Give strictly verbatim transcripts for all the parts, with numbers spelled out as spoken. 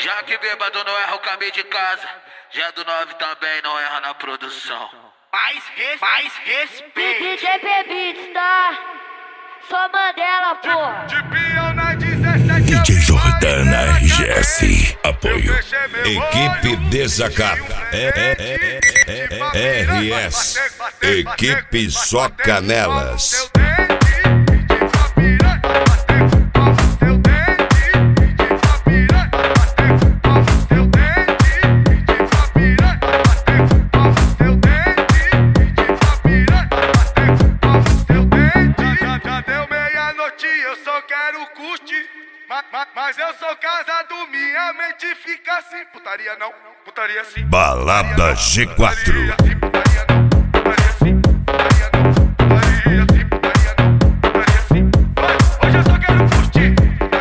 Já que bêbado não erra o caminho de casa, já do nove também não erra na produção. Mais, res, mais respeito. D J Beats, tá? Só Mandela, porra. De peão na dezessete. D J Jordana R G S. Apoio. Equipe Desacata. É, é, é, é, R S. Equipe Só Canelas. Mas eu sou casado, minha mente fica assim. Putaria não, putaria sim. Balada G quatro. Hoje eu só quero curtir.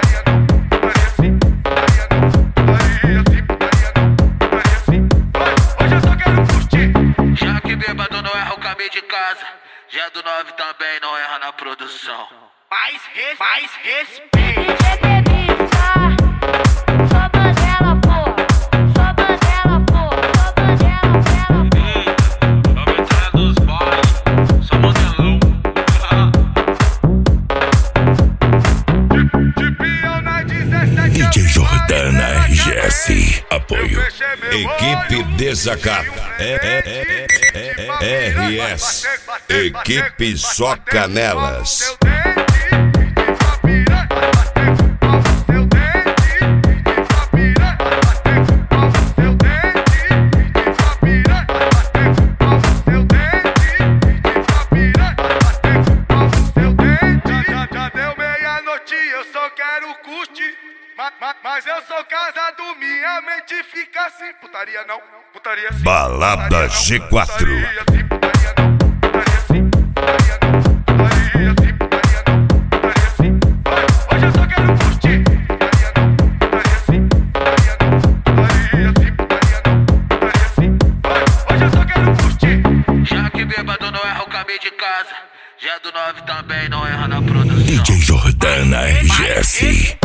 Hoje eu só quero curtir. Já que bêbado não erra o caminho de casa, já do nove também não erra na produção. Mais, res, mais respeito. D J Beats, tá? Só Mandela, porra. Só Mandela, porra. Só Mandela, Mandela. A metralha dos bailes, só Mandelão. De peão na dezessete. D J Jordana R G S. Apoio. Equipe Desacata. É, é, é, é, R S. Equipe Só Canelas. Mas eu sou casado, minha mente fica assim. Putaria não, putaria sim. Balada G quatro. Hoje eu só quero curtir. Hoje eu só quero curtir. Já que bêbado não erra o caminho de casa, já do nove também não erra na produção. D J Jordana R G S.